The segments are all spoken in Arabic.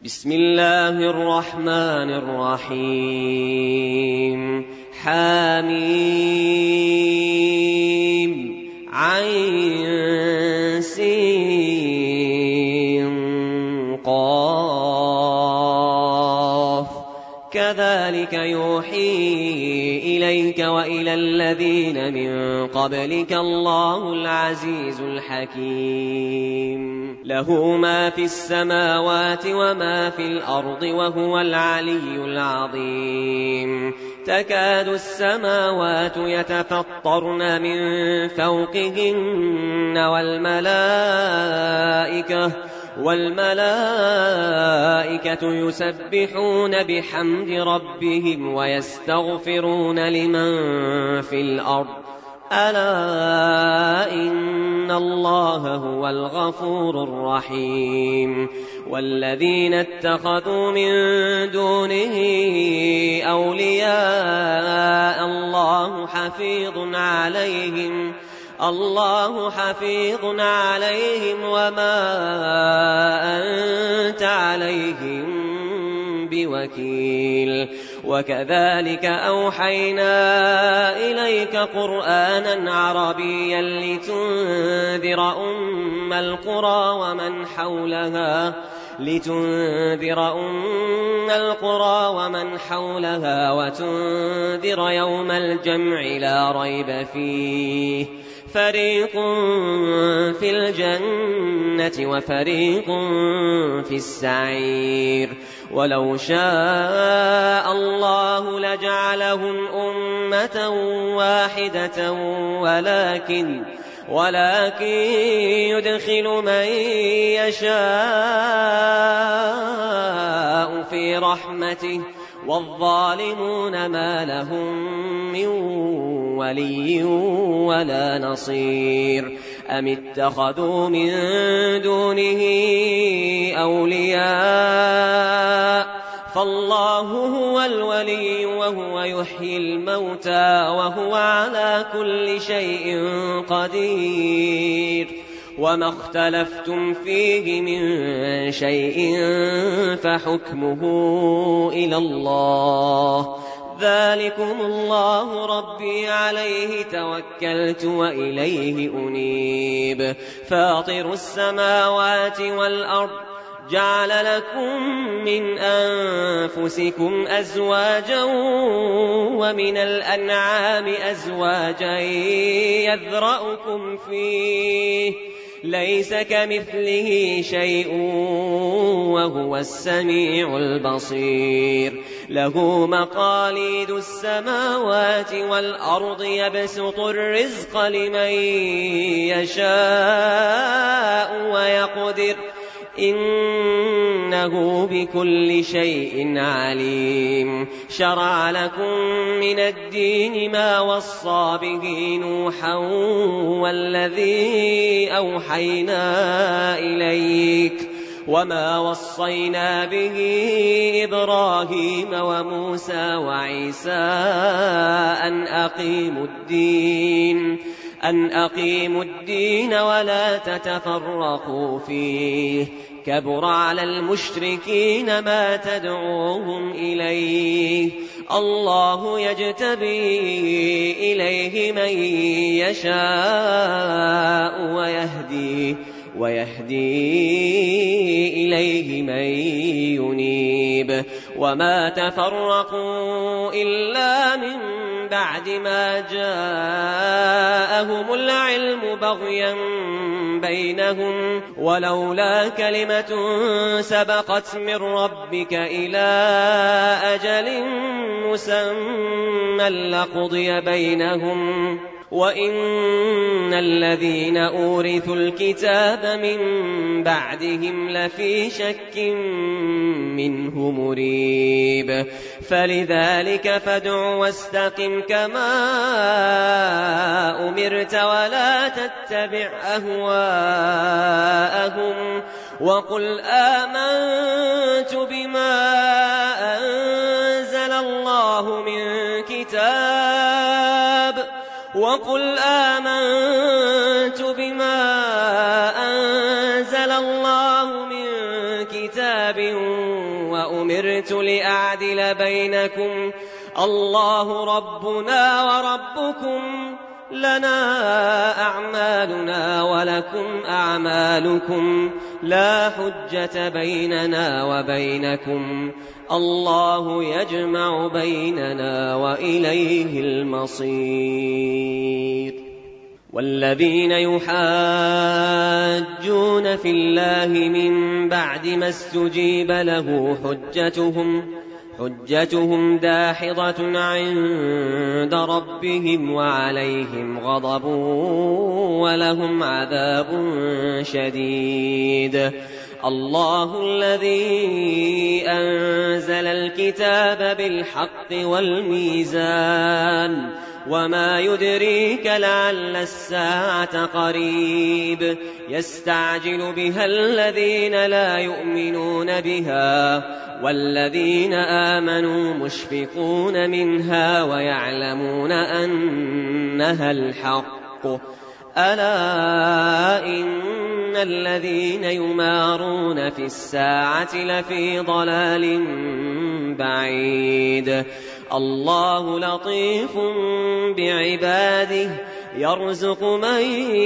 بسم الله الرحمن الرحيم حميم عين سين قاف كذلك يوحي إليك وإلى الذين من قبلك الله العزيز الحكيم له ما في السماوات وما في الأرض وهو العلي العظيم تكاد السماوات يتفطرن من فوقهن والملائكة يسبحون بحمد ربهم ويستغفرون لمن في الأرض ألا إن الله هو الغفور الرحيم والذين اتخذوا من دونه أولياء الله حفيظ عليهم وما أنت عليهم بوكيل وكذلك أوحينا إليك قرآنا عربيا لتنذر أم القرى ومن حولها وتنذر يوم الجمع لا ريب فيه فريق في الجنة وفريق في السعير ولو شاء الله لجعلهم أمة واحدة ولكن يدخل من يشاء في رحمته والظالمون ما لهم من ولي ولا نصير أم اتخذوا من دونه أولياء فالله هو الولي وهو يحيي الموتى وهو على كل شيء قدير وما اختلفتم فيه من شيء فحكمه إلى الله ذلكم الله ربي عليه توكلت وإليه أنيب فاطر السماوات والأرض جعل لكم من أنفسكم أزواجا ومن الأنعام أزواجا يذرأكم فيه ليس كمثله شيء وهو السميع البصير له مقاليد السماوات والأرض يبسط الرزق لمن يشاء ويقدر إنه بكل شيء عليم شرع لكم من الدين ما وصى به نوحا والذي أوحينا إليك وما وصينا به إبراهيم وموسى وعيسى أن أقيموا الدين ولا تتفرقوا فيه كبر على المشركين ما تدعوهم إليه الله يجتبي إليه من يشاء ويهدي إليه من ينيب وما تفرقوا إلا من بعد ما جاءهم العلم بغيا بينهم ولولا كلمة سبقت من ربك إلى أجل مسمى لقضي بينهم وإن الذين أورثوا الكتاب من بعدهم لفي شك منه مريب فلذلك فادع واستقم كما أمرت ولا تتبع أهواءهم وقل آمنت بما أنزل الله من كتاب وأمرت لأعدل بينكم الله ربنا وربكم لنا أعمالنا ولكم أعمالكم لا حجة بيننا وبينكم الله يجمع بيننا وإليه المصير. والذين يحاجون في الله من بعد ما استجيب له حجتهم داحضة عند ربهم وعليهم غضب ولهم عذاب شديد. الله الذي أنزل الكتاب بالحق والميزان وما يدريك لعل الساعة قريب يستعجل بها الذين لا يؤمنون بها والذين آمنوا مشفقون منها ويعلمون أنها الحق. ألا إن الذين يمارون في الساعة لفي ضلال بعيد. الله لطيف بعباده يرزق من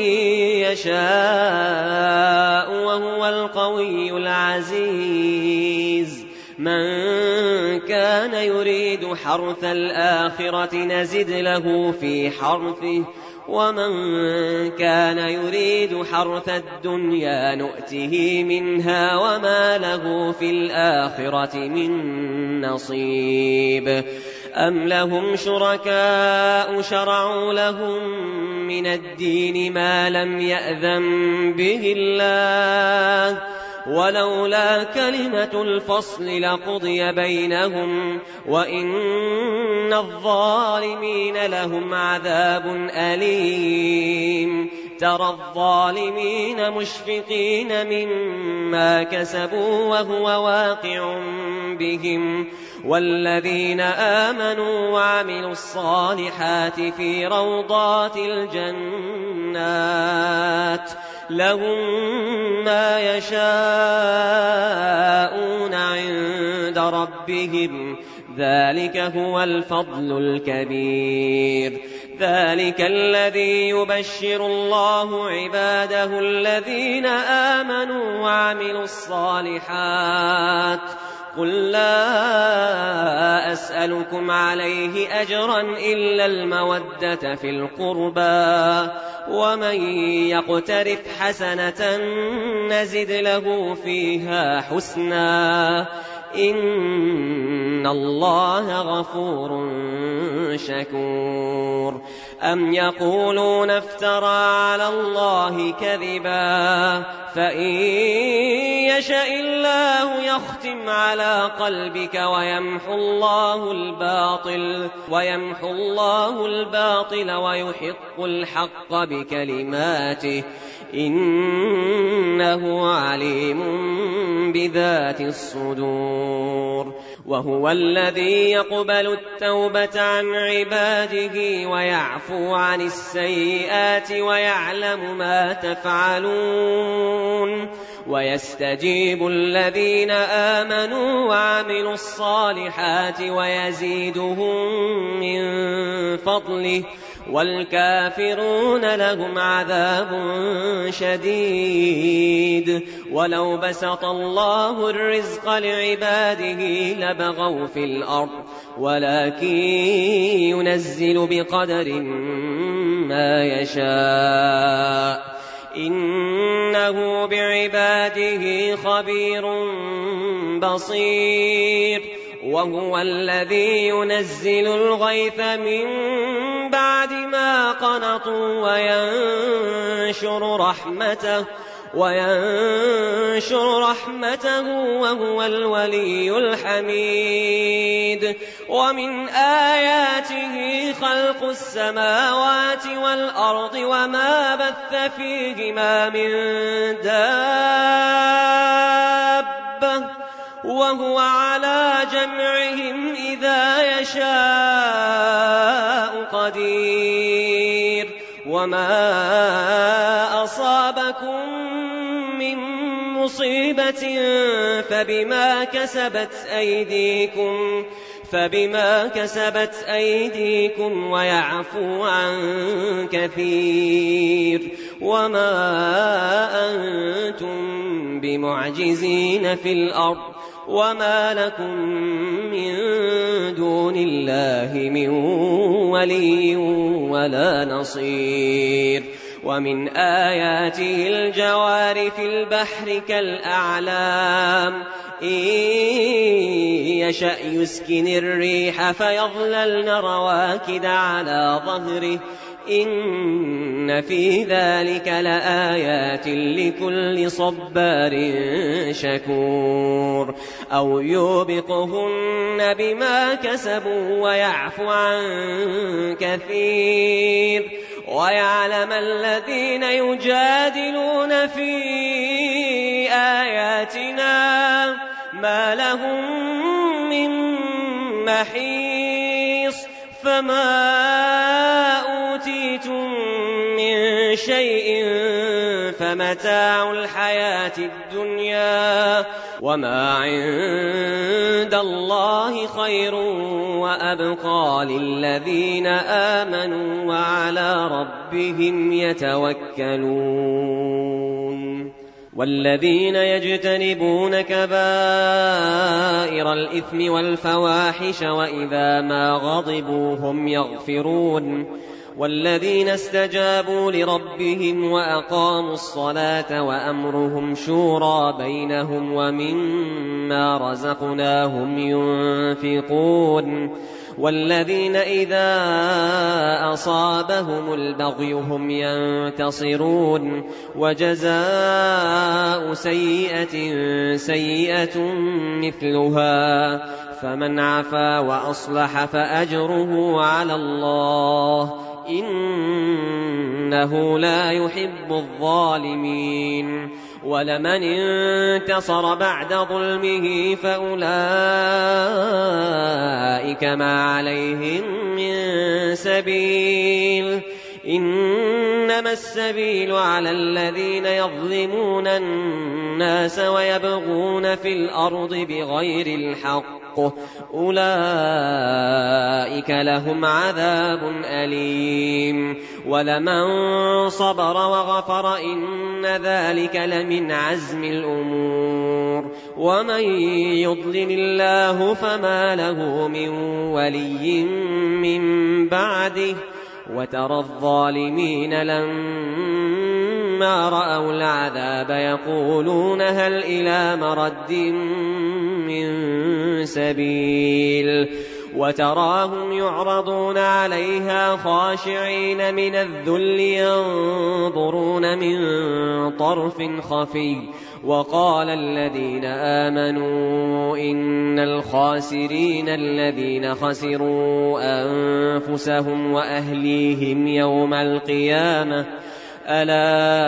يشاء وهو القوي العزيز. من كان يريد حرث الآخرة نزد له في حرثه ومن كان يريد حرث الدنيا نؤته منها وما له في الآخرة من نصيب. أم لهم شركاء شرعوا لهم من الدين ما لم يأذن به الله ولولا كلمة الفصل لقضي بينهم وإن الظالمين لهم عذاب أليم. ترى الظالمين مشفقين مما كسبوا وهو واقع بهم والذين آمنوا وعملوا الصالحات في روضات الجنات لهم ما يشاءون عند ربهم ذلك هو الفضل الكبير. ذلك الذي يبشر الله عباده الذين آمنوا وعملوا الصالحات. قل لا أسألكم عليه أجرا إلا المودة في القربى ومن يقترف حسنة نزد له فيها حسنا إن الله غفور شكور. أم يقولون افترى على الله كذبا فإن يشاء الله يختم على قلبك ويمحو الله الباطل ويحق الحق بكلماته إنه عليم بذات الصدور. وهو الذي يقبل التوبة عن عباده ويعفو عن السيئات ويعلم ما تفعلون ويستجيب الذين آمنوا وعملوا الصالحات ويزيدهم من فضله والكافرون لهم عذاب شديد. ولو بسط الله الرزق لعباده لبغوا في الأرض ولكن ينزل بقدر ما يشاء إنه بعباده خبير بصير. وهو الذي ينزل الغيث من بعد ما قنطوا وينشر رحمته وهو الولي الحميد. ومن آياته خلق السماوات والأرض وما بث فيهما من دابة وهو على جمعهم إذا يشاء قدير. وما أصابكم من مصيبة فبما كسبت أيديكم ويعفو عن كثير وما أنتم بمعجزين في الأرض وما لكم من دون الله من ولي ولا نصير. ومن آياته الجوار في البحر كالأعلام إن يشأ يسكن الريح فيظللن رواكد على ظهره إن في ذلك لآيات لكل صبار شكور. أو يوبقهن بما كسبوا ويعفو عن كثير ويعلم الذين يجادلون في آياتنا ما لهم من محيص. فما أوتيتم من شيء فمتاع الحياة الدنيا وما عند الله خير وأبقى للذين آمنوا وعلى ربهم يتوكلون. والذين يجتنبون كبائر الإثم والفواحش وإذا ما غضبوا هم يغفرون. والذين استجابوا لربهم وأقاموا الصلاة وأمرهم شورى بينهم ومما رزقناهم ينفقون. والذين إذا أصابهم البغي هم ينتصرون. وجزاء سيئة سيئة مثلها فمن عفا وأصلح فأجره على الله إنه لا يحب الظالمين. ولمن انتصر بعد ظلمه فأولئك ما عليهم من سبيل إنما السبيل على الذين يظلمون الناس ويبغون في الأرض بغير الحق أولئك لهم عذاب أليم. ولمن صبر وغفر إن ذلك لمن عزم الأمور. ومن يضلل الله فما له من ولي من بعده وترى الظالمين لما رأوا العذاب يقولون هل إلى مرد من سبيل. وتراهم يعرضون عليها خاشعين من الذل ينظرون من طرف خفي. وقال الذين آمنوا إن الخاسرين الذين خسروا أنفسهم وأهليهم يوم القيامة ألا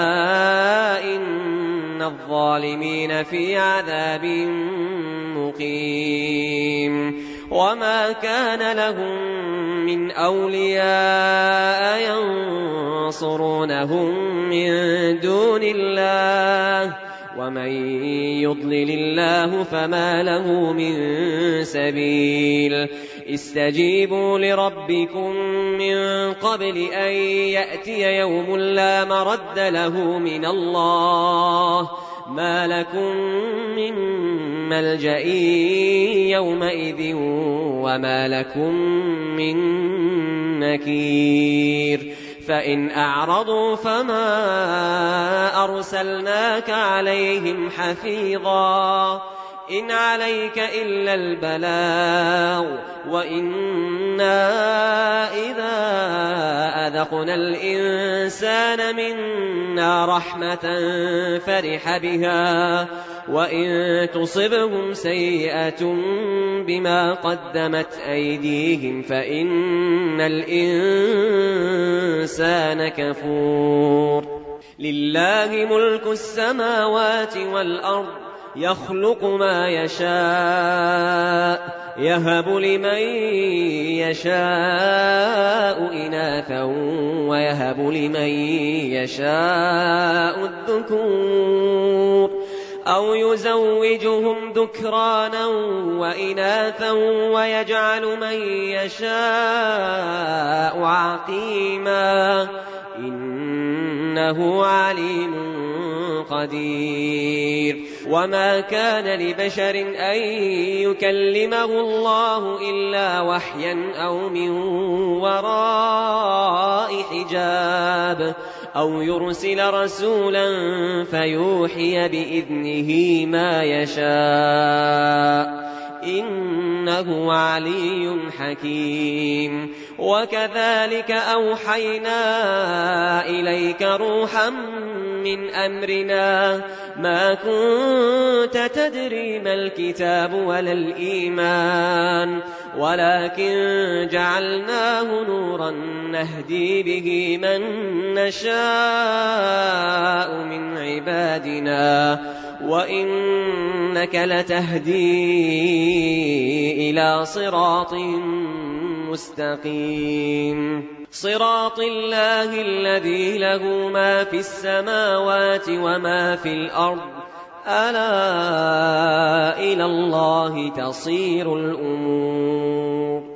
إن الظالمين في عذاب مقيم. وما كان لهم من أولياء ينصرونهم من دون الله ومن يضلل الله فما له من سبيل. استجيبوا لربكم من قبل أن يأتي يوم لا مرد له من الله ما لكم من ملجأ يومئذ وما لكم من نكير. فإن أعرضوا فما أرسلناك عليهم حفيظا إن عليك إلا البلاغ وإنا إذا أذقنا الإنسان منا رحمة فرح بها وإن تصبهم سيئة بما قدمت أيديهم فإن الإنسان كفور. لله ملك السماوات والأرض يخلق ما يشاء يهب لمن يشاء إناثا ويهب لمن يشاء الذكور أو يزوجهم ذكرانا وإناثا ويجعل من يشاء عقيما إنه عليم قدير وما كان لبشر أن يكلمه الله إلا وحيا أو من وراء حجاب أو يرسل رسولا فيوحي بإذنه ما يشاء إنه علي حكيم وكذلك أوحينا إليك روحا من أمرنا ما كنت تدري ما الكتاب ولا الإيمان ولكن جعلناه نورا نهدي به من نشاء من عبادنا وإنك لتهدي إلى صراط مستقيم صراط الله الذي له ما في السماوات وما في الأرض ألا إلى الله تصير الأمور